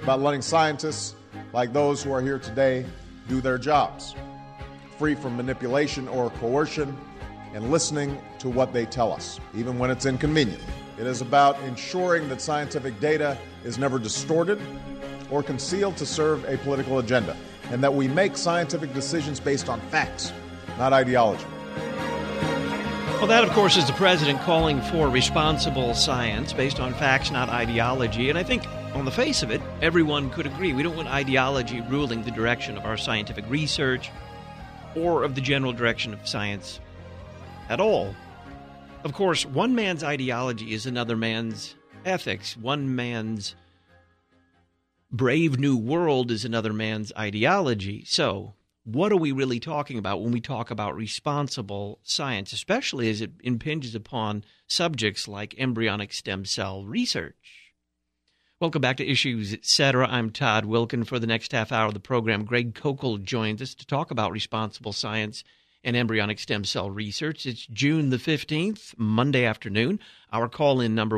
about letting scientists like those who are here today do their jobs, free from manipulation or coercion, and listening to what they tell us, even when it's inconvenient. It is about ensuring that scientific data is never distorted or concealed to serve a political agenda, and that we make scientific decisions based on facts, not ideology. Well, that, of course, is the president calling for responsible science based on facts, not ideology. And I think, on the face of it, everyone could agree. We don't want ideology ruling the direction of our scientific research or of the general direction of science at all. Of course, one man's ideology is another man's ethics. One man's brave new world is another man's ideology. So, what are we really talking about when we talk about responsible science, especially as it impinges upon subjects like embryonic stem cell research? Welcome back to Issues Etc. I'm Todd Wilken. For the next half hour of the program, Greg Koukl joins us to talk about responsible science and embryonic stem cell research. It's June the 15th, Monday afternoon. Our call-in number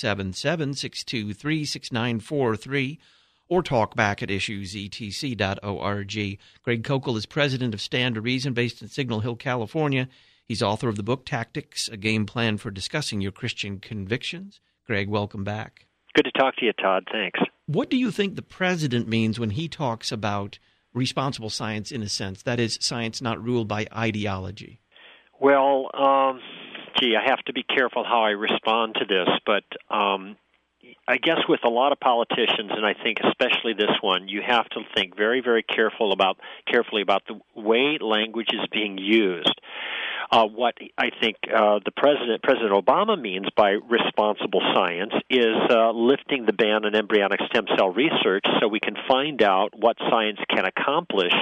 1-877-623-6943. Or talk back at issuesetc.org. Greg Koukl is president of Stand to Reason, based in Signal Hill, California. He's author of the book Tactics, a Game Plan for Discussing Your Christian Convictions. Greg, welcome back. Good to talk to you, Todd. Thanks. What do you think the president means when he talks about responsible science in a sense? That is, science not ruled by ideology. Well, I have to be careful how I respond to this, but I guess with a lot of politicians, and I think especially this one, you have to think very, very carefully about the way language is being used. What I think President Obama means by responsible science is lifting the ban on embryonic stem cell research so we can find out what science can accomplish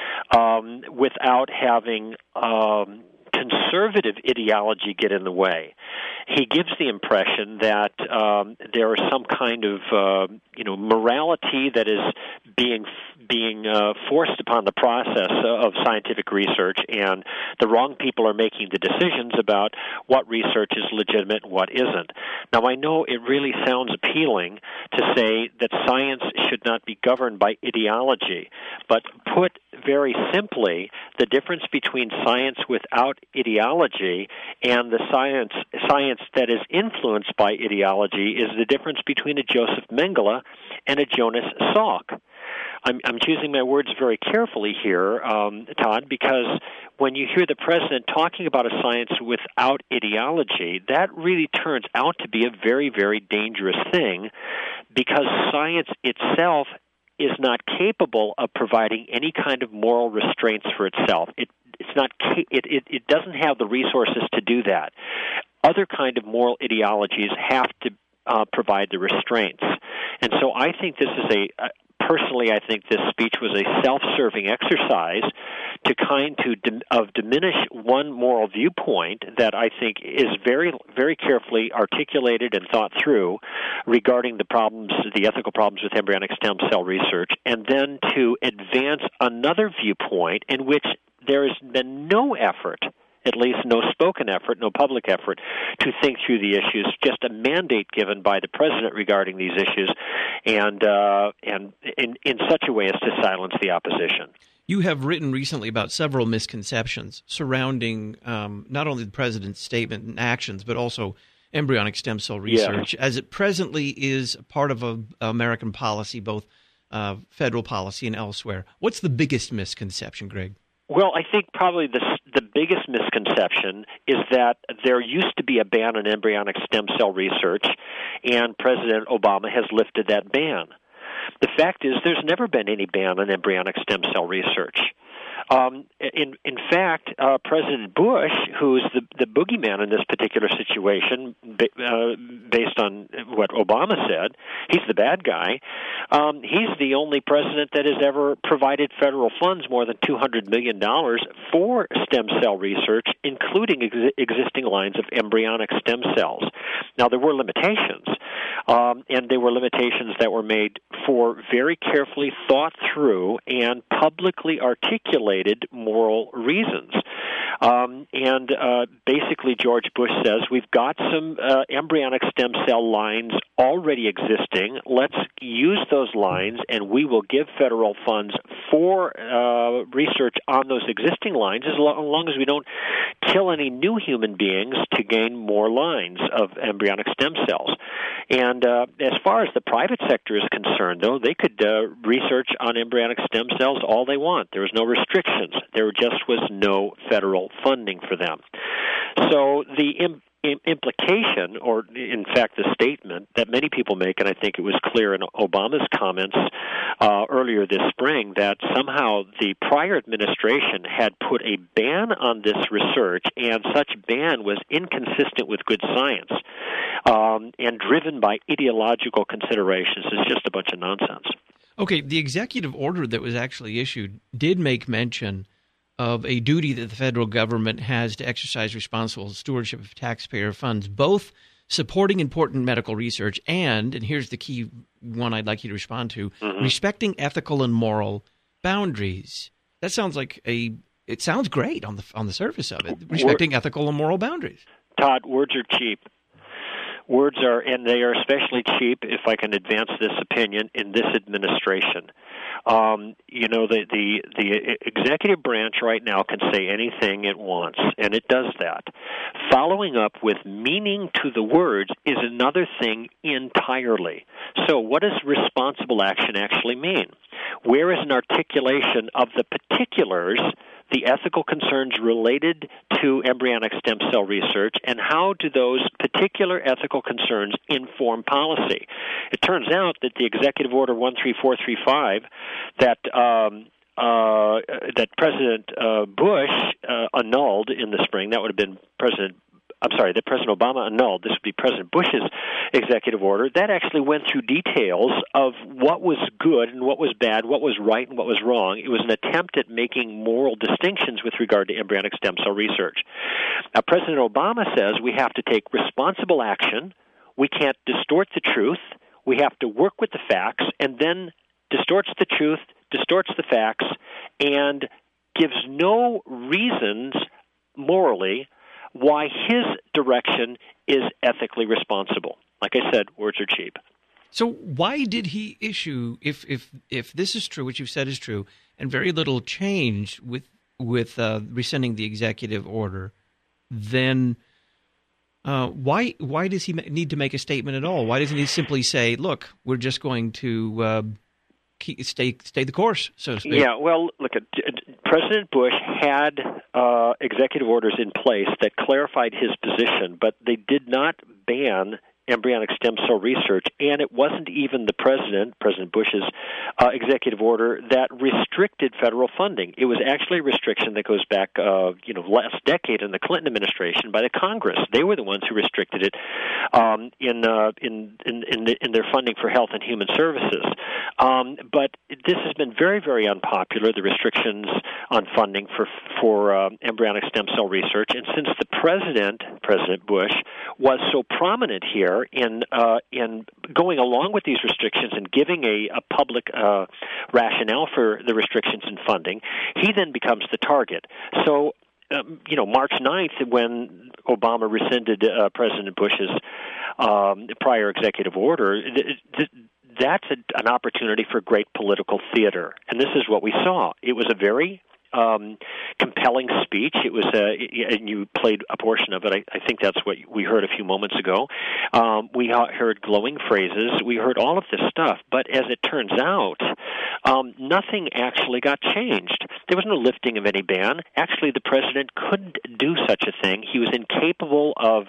without having conservative ideology get in the way. He gives the impression that there is some kind of morality that is being forced upon the process of scientific research, and the wrong people are making the decisions about what research is legitimate and what isn't. Now, I know it really sounds appealing to say that science should not be governed by ideology, but put very simply, the difference between science without ideology and the science that is influenced by ideology is the difference between a Joseph Mengele and a Jonas Salk. I'm choosing my words very carefully here, Todd, because when you hear the president talking about a science without ideology, that really turns out to be a very, very dangerous thing, because science itself is not capable of providing any kind of moral restraints for itself. It doesn't have the resources to do that. Other kind of moral ideologies have to provide the restraints. And so I think this is personally, I think this speech was a self-serving exercise to diminish one moral viewpoint that I think is very, very carefully articulated and thought through regarding the ethical problems with embryonic stem cell research, and then to advance another viewpoint in which there has been no effort, at least no spoken effort, no public effort, to think through the issues, just a mandate given by the president regarding these issues, and in such a way as to silence the opposition. You have written recently about several misconceptions surrounding not only the president's statement and actions, but also embryonic stem cell research, as it presently is part of American policy, both federal policy and elsewhere. What's the biggest misconception, Greg? Well, I think probably the biggest misconception is that there used to be a ban on embryonic stem cell research, and President Obama has lifted that ban. The fact is there's never been any ban on embryonic stem cell research. In fact, President Bush, who's the boogeyman in this particular situation, based on what Obama said, he's the bad guy. He's the only president that has ever provided federal funds more than $200 million for stem cell research, including existing lines of embryonic stem cells. Now, there were limitations, and they were limitations that were made for very carefully thought through and publicly articulated moral reasons. And basically, George Bush says, we've got some embryonic stem cell lines already existing. Let's use those lines, and we will give federal funds for research on those existing lines as long as we don't kill any new human beings to gain more lines of embryonic stem cells. And as far as the private sector is concerned, though, they could research on embryonic stem cells all they want. There was no restrictions. There just was no federal funding for them. So the implication, or in fact the statement that many people make, and I think it was clear in Obama's comments earlier this spring, that somehow the prior administration had put a ban on this research, and such ban was inconsistent with good science and driven by ideological considerations, is just a bunch of nonsense. Okay, the executive order that was actually issued did make mention of a duty that the federal government has to exercise responsible stewardship of taxpayer funds, both supporting important medical research and here's the key one I'd like you to respond to, respecting ethical and moral boundaries. That sounds like it sounds great on the surface of it, respecting ethical and moral boundaries. Todd, words are cheap. Words are, and they are especially cheap, if I can advance this opinion, in this administration. The executive branch right now can say anything it wants, and it does that. Following up with meaning to the words is another thing entirely. So what does responsible action actually mean? Where is an articulation of the particulars, the ethical concerns related to embryonic stem cell research, and how do those particular ethical concerns inform policy? It turns out that the Executive Order 13435 that President Bush annulled in the spring, that would have been that President Obama annulled, this would be President Bush's executive order, that actually went through details of what was good and what was bad, what was right and what was wrong. It was an attempt at making moral distinctions with regard to embryonic stem cell research. Now, President Obama says we have to take responsible action. We can't distort the truth. We have to work with the facts, and then distorts the truth, distorts the facts, and gives no reasons morally why his direction is ethically responsible. Like I said, words are cheap. So why did he issue, if this is true, which you've said is true, and very little changed with rescinding the executive order, then why does he need to make a statement at all? Why doesn't he simply say, look, we're just going to stay the course, so to speak? Yeah, well, look, President Bush had executive orders in place that clarified his position, but they did not ban embryonic stem cell research, and it wasn't even the President Bush's executive order that restricted federal funding. It was actually a restriction that goes back, last decade in the Clinton administration by the Congress. They were the ones who restricted it in their funding for health and human services. But this has been very, very unpopular, the restrictions on funding for embryonic stem cell research, and since the President Bush, was so prominent here in going along with these restrictions and giving a public rationale for the restrictions in funding, he then becomes the target. So, March 9th, when Obama rescinded President Bush's prior executive order, that's an opportunity for great political theater. And this is what we saw. It was a very compelling speech. It was, and you played a portion of it. I think that's what we heard a few moments ago. We heard glowing phrases. We heard all of this stuff. But as it turns out, nothing actually got changed. There was no lifting of any ban. Actually, the president couldn't do such a thing. He was incapable of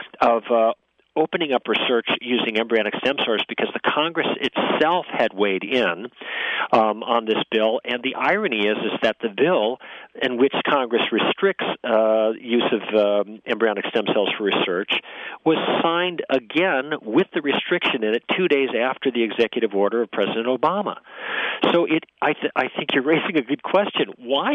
opening up research using embryonic stem cells because the Congress itself had weighed in on this bill. And the irony is that the bill in which Congress restricts use of embryonic stem cells for research was signed again with the restriction in it 2 days after the executive order of President Obama. So I think you're raising a good question.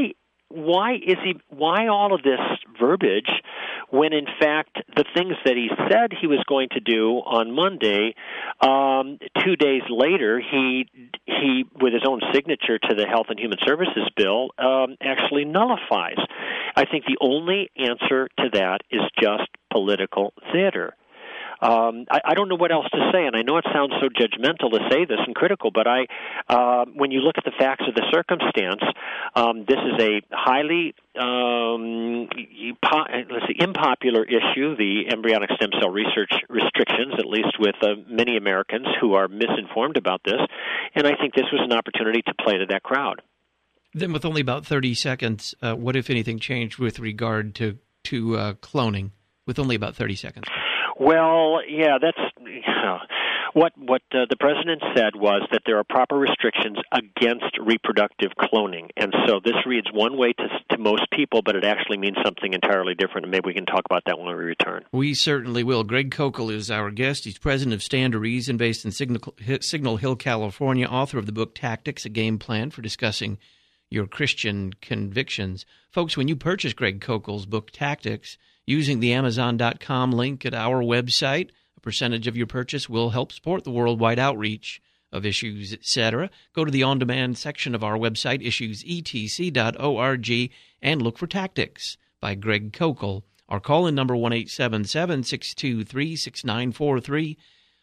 Why all of this verbiage when in fact the things that he said he was going to do on Monday, 2 days later he with his own signature to the Health and Human Services bill actually nullifies. I think the only answer to that is just political theater. I don't know what else to say, and I know it sounds so judgmental to say this and critical, but when you look at the facts of the circumstance, this is a highly unpopular issue, the embryonic stem cell research restrictions, at least with many Americans who are misinformed about this, and I think this was an opportunity to play to that crowd. Then with only about 30 seconds, what, if anything, changed with regard to cloning with only about 30 seconds? Well, yeah, that's what the president said was that there are proper restrictions against reproductive cloning, and so this reads one way to most people, but it actually means something entirely different, and maybe we can talk about that when we return. We certainly will. Greg Koukl is our guest. He's president of Stand to Reason, based in Signal Hill, California, author of the book Tactics, A Game Plan for Discussing Your Christian Convictions. Folks, when you purchase Greg Koukl's book Tactics, using the Amazon.com link at our website, a percentage of your purchase will help support the worldwide outreach of Issues, etc. Go to the on-demand section of our website, issuesetc.org, and look for Tactics by Greg Koukl. Our call-in number, 1-877-623-6943,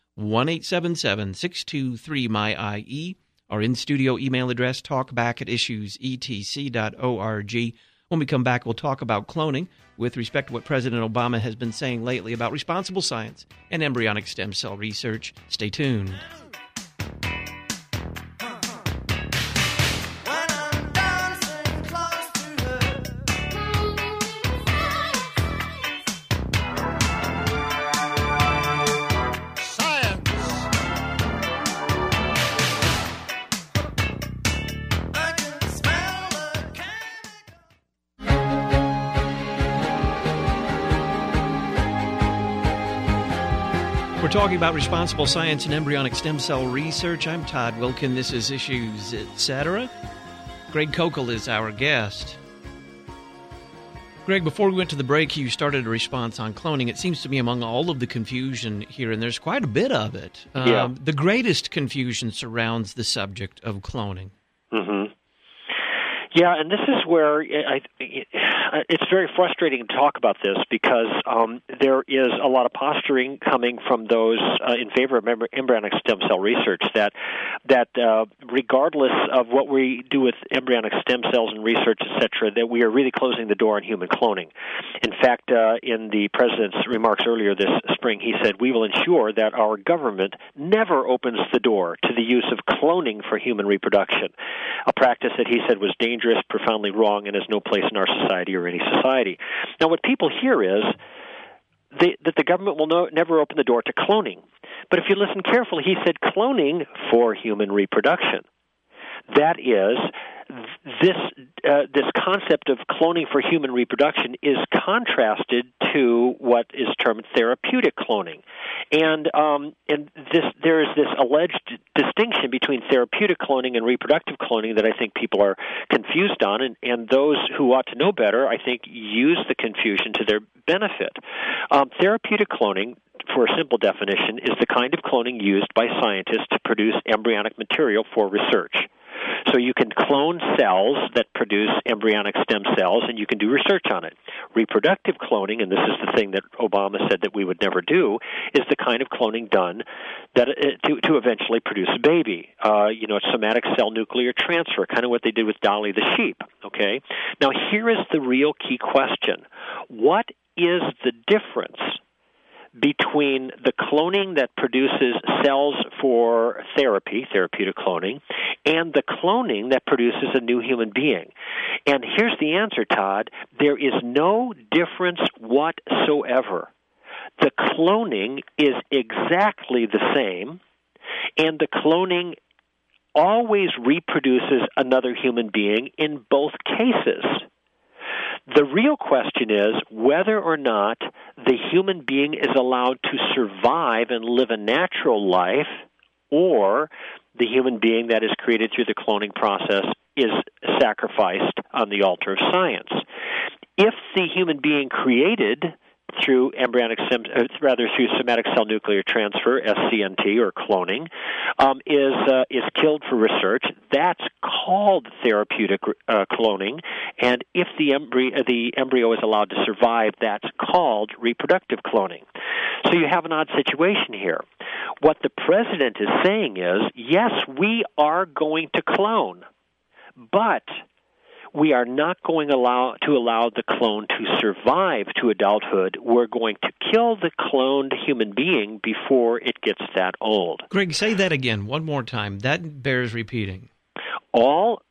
1-877-623-MY-IE. Our in-studio email address, talkback@issuesetc.org. When we come back, we'll talk about cloning with respect to what President Obama has been saying lately about responsible science and embryonic stem cell research. Stay tuned. We're talking about responsible science and embryonic stem cell research. I'm Todd Wilkin. This is Issues, etc. Greg Koukl is our guest. Greg, before we went to the break, you started a response on cloning. It seems to me among all of the confusion here, and there's quite a bit of it, the greatest confusion surrounds the subject of cloning. Mm-hmm. Yeah, and this is where it's very frustrating to talk about this because there is a lot of posturing coming from those in favor of embryonic stem cell research that regardless of what we do with embryonic stem cells and research, et cetera, that we are really closing the door on human cloning. In fact, in the president's remarks earlier this spring, he said, "We will ensure that our government never opens the door to the use of cloning for human reproduction," a practice that he said was dangerous, profoundly wrong, and has no place in our society or any society. Now, what people hear is that the government will never open the door to cloning. But if you listen carefully, he said cloning for human reproduction. That is, this concept of cloning for human reproduction is contrasted to what is termed therapeutic cloning, and there is this alleged distinction between therapeutic cloning and reproductive cloning that I think people are confused on, and those who ought to know better, I think, use the confusion to their benefit. Therapeutic cloning, for a simple definition, is the kind of cloning used by scientists to produce embryonic material for research. So you can clone cells that produce embryonic stem cells, and you can do research on it. Reproductive cloning, and this is the thing that Obama said that we would never do, is the kind of cloning done that to eventually produce a baby. It's somatic cell nuclear transfer, kind of what they did with Dolly the sheep. Okay. Now here is the real key question: what is the difference between the cloning that produces cells for therapeutic cloning, and the cloning that produces a new human being? And here's the answer, Todd. There is no difference whatsoever. The cloning is exactly the same, and the cloning always reproduces another human being in both cases. The real question is whether or not the human being is allowed to survive and live a natural life, or the human being that is created through the cloning process is sacrificed on the altar of science. If the human being created through through somatic cell nuclear transfer, SCNT, or cloning, is killed for research. That's called therapeutic cloning, and if the embryo is allowed to survive, that's called reproductive cloning. So you have an odd situation here. What the president is saying is, yes, we are going to clone, but we are not going to allow the clone to survive to adulthood. We're going to kill the cloned human being before it gets that old. Greg, say that again one more time. That bears repeating. All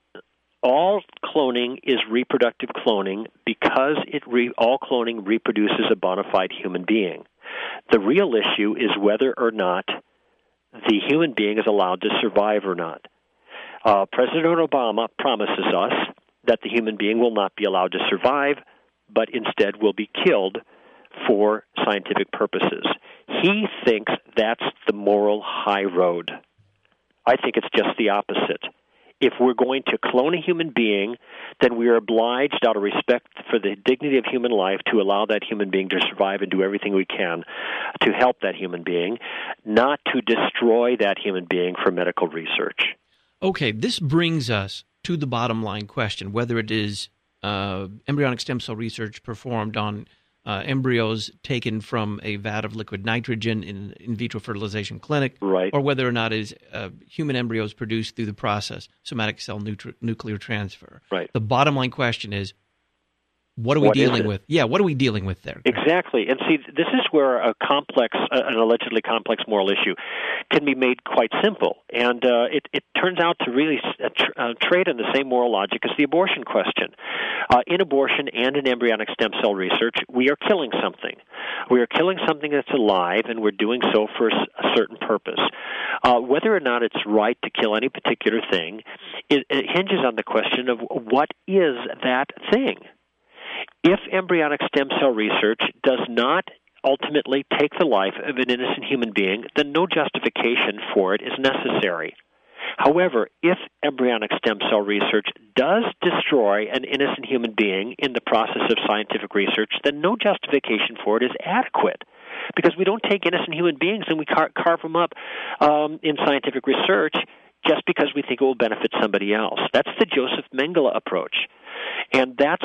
cloning is reproductive cloning because all cloning reproduces a bona fide human being. The real issue is whether or not the human being is allowed to survive or not. President Obama promises us that the human being will not be allowed to survive, but instead will be killed for scientific purposes. He thinks that's the moral high road. I think it's just the opposite. If we're going to clone a human being, then we are obliged, out of respect for the dignity of human life, to allow that human being to survive and do everything we can to help that human being, not to destroy that human being for medical research. Okay, this brings us to the bottom line question, whether it is embryonic stem cell research performed on embryos taken from a vat of liquid nitrogen in vitro fertilization clinic, right, or whether or not it is human embryos produced through the process, somatic cell nuclear transfer. Right. The bottom line question is, what are we dealing with? Yeah, what are we dealing with there? Exactly. And see, this is where an allegedly complex moral issue can be made quite simple. And it turns out to really trade on the same moral logic as the abortion question. In abortion and in embryonic stem cell research, we are killing something. We are killing something that's alive, and we're doing so for a certain purpose. Whether or not it's right to kill any particular thing, it hinges on the question of what is that thing. If embryonic stem cell research does not ultimately take the life of an innocent human being, then no justification for it is necessary. However, if embryonic stem cell research does destroy an innocent human being in the process of scientific research, then no justification for it is adequate. Because we don't take innocent human beings and we carve them up in scientific research just because we think it will benefit somebody else. That's the Joseph Mengele approach. And that's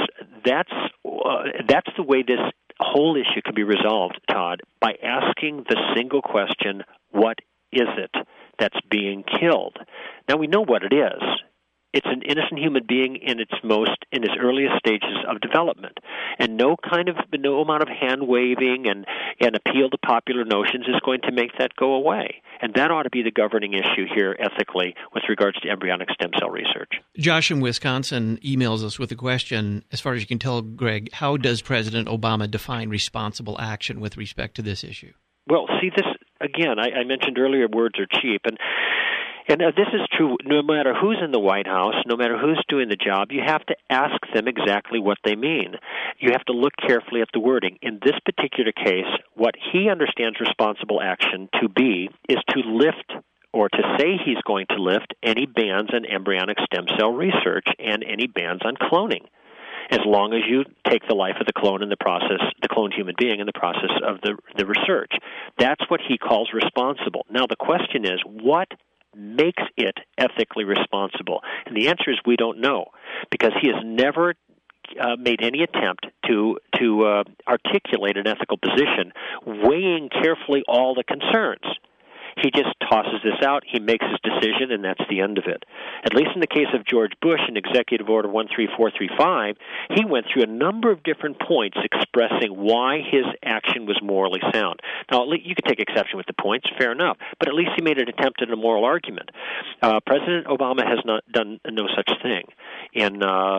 the way this whole issue can be resolved, Todd, by asking the single question, what is it that's being killed? Now, we know what it is. It's an innocent human being in its earliest stages of development, and no amount of hand waving and appeal to popular notions is going to make that go away. And that ought to be the governing issue here ethically with regards to embryonic stem cell research. Josh in Wisconsin emails us with a question. As far as you can tell, Greg, how does President Obama define responsible action with respect to this issue? Well, see, this again, I mentioned earlier, words are cheap, and this is true no matter who's in the White House, no matter who's doing the job. You have to ask them exactly what they mean. You have to look carefully at the wording. In this particular case, what he understands responsible action to be is to lift, or to say he's going to lift, any bans on embryonic stem cell research and any bans on cloning, as long as you take the life of the clone in the process, the cloned human being in the process of the research. That's what he calls responsible. Now, the question is, what makes it ethically responsible? And the answer is we don't know, because he has never made any attempt to articulate an ethical position, weighing carefully all the concerns. He just tosses this out, he makes his decision, and that's the end of it. At least in the case of George Bush in Executive Order 13435, he went through a number of different points expressing why his action was morally sound. Now, you could take exception with the points, fair enough, but at least he made an attempt at a moral argument. President Obama has not done no such thing in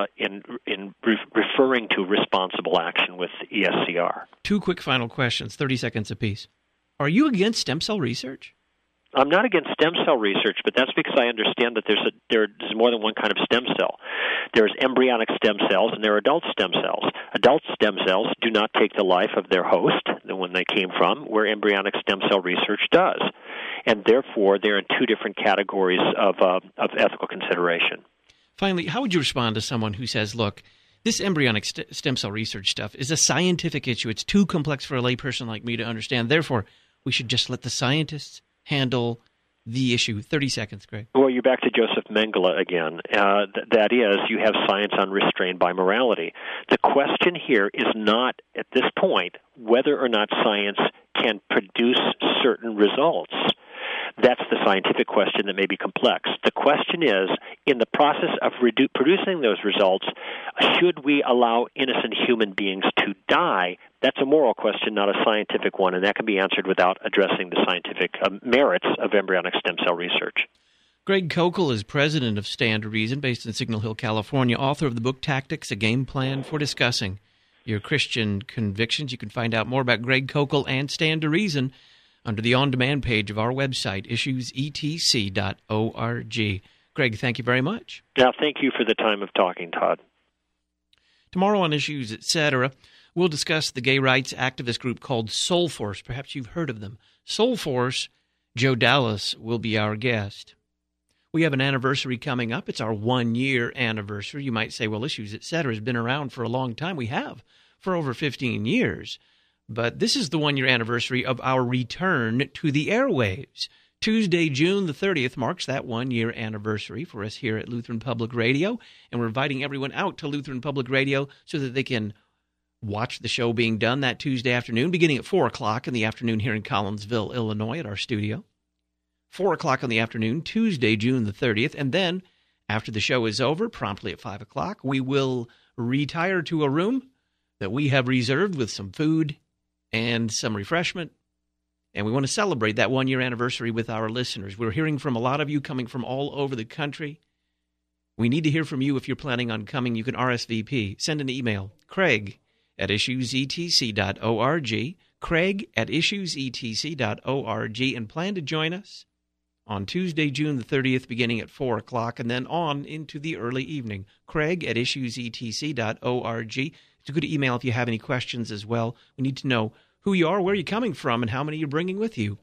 referring to responsible action with ESCR. Two quick final questions, 30 seconds apiece. Are you against stem cell research? I'm not against stem cell research, but that's because I understand that there's more than one kind of stem cell. There's embryonic stem cells and there are adult stem cells. Adult stem cells do not take the life of their host, the one they came from, where embryonic stem cell research does. And therefore, they're in two different categories of ethical consideration. Finally, how would you respond to someone who says, look, This embryonic stem cell research stuff is a scientific issue. It's too complex for a layperson like me to understand. Therefore, we should just let the scientists handle the issue. 30 seconds, Greg. Well, you're back to Joseph Mengele again. That is, you have science unrestrained by morality. The question here is not, at this point, whether or not science can produce certain results. That's the scientific question that may be complex. The question is, in the process of producing those results, should we allow innocent human beings to die? That's a moral question, not a scientific one, and that can be answered without addressing the scientific merits of embryonic stem cell research. Greg Koukl is president of Stand to Reason, based in Signal Hill, California, author of the book Tactics, A Game Plan for Discussing Your Christian Convictions. You can find out more about Greg Koukl and Stand to Reason under the on-demand page of our website, issuesetc.org. Greg, thank you very much. Now, thank you for the time of talking, Todd. Tomorrow on Issues, Etc., we'll discuss the gay rights activist group called Soul Force. Perhaps you've heard of them. Soul Force, Joe Dallas will be our guest. We have an anniversary coming up. It's our 1-year anniversary. You might say, well, Issues, Etc. has been around for a long time. We have, for over 15 years. But this is the 1-year anniversary of our return to the airwaves. Tuesday, June the 30th marks that 1-year anniversary for us here at Lutheran Public Radio, and we're inviting everyone out to Lutheran Public Radio so that they can watch the show being done that Tuesday afternoon, beginning at 4 o'clock in the afternoon here in Collinsville, Illinois, at our studio. 4 o'clock in the afternoon, Tuesday, June the 30th, and then after the show is over, promptly at 5 o'clock, we will retire to a room that we have reserved with some food and some refreshment, and we want to celebrate that 1-year anniversary with our listeners. We're hearing from a lot of you coming from all over the country. We need to hear from you if you're planning on coming. You can RSVP. Send an email, craig@issuesetc.org, craig@issuesetc.org, and plan to join us on Tuesday, June the 30th, beginning at 4 o'clock, and then on into the early evening, craig@issuesetc.org. It's a good email if you have any questions as well. We need to know who you are, where you're coming from, and how many you're bringing with you.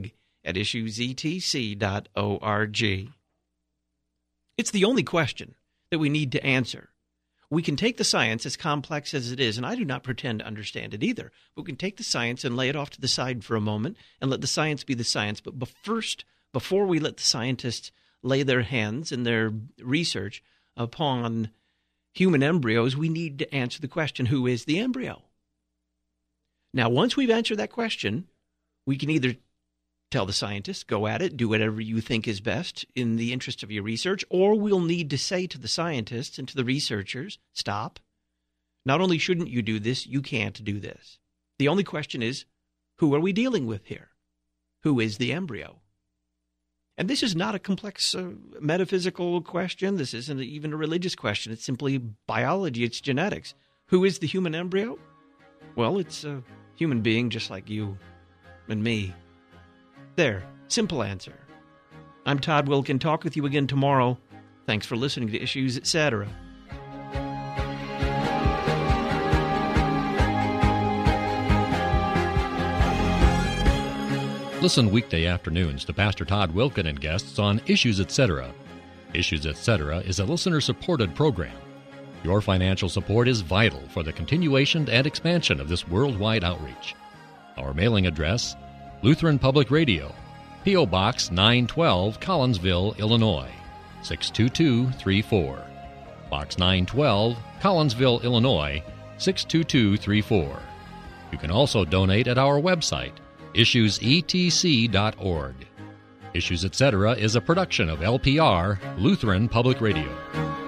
Craig@issuesetc.org. It's the only question that we need to answer. We can take the science, as complex as it is, and I do not pretend to understand it either, but we can take the science and lay it off to the side for a moment and let the science be the science. But first, before we let the scientists lay their hands and their research upon human embryos, we need to answer the question, who is the embryo? Now, once we've answered that question, we can either tell the scientists, go at it, do whatever you think is best in the interest of your research, or we'll need to say to the scientists and to the researchers, stop. Not only shouldn't you do this, you can't do this. The only question is, who are we dealing with here? Who is the embryo? And this is not a complex metaphysical question. This isn't even a religious question. It's simply biology. It's genetics. Who is the human embryo? Well, it's a human being just like you and me. There. Simple answer. I'm Todd Wilken. Talk with you again tomorrow. Thanks for listening to Issues, Etc. Listen weekday afternoons to Pastor Todd Wilken and guests on Issues, Etc. Issues, Etc. is a listener-supported program. Your financial support is vital for the continuation and expansion of this worldwide outreach. Our mailing address, Lutheran Public Radio, P.O. Box 912, Collinsville, Illinois, 62234. Box 912, Collinsville, Illinois, 62234. You can also donate at our website, issuesetc.org. Issues, Etc. is a production of LPR, Lutheran Public Radio.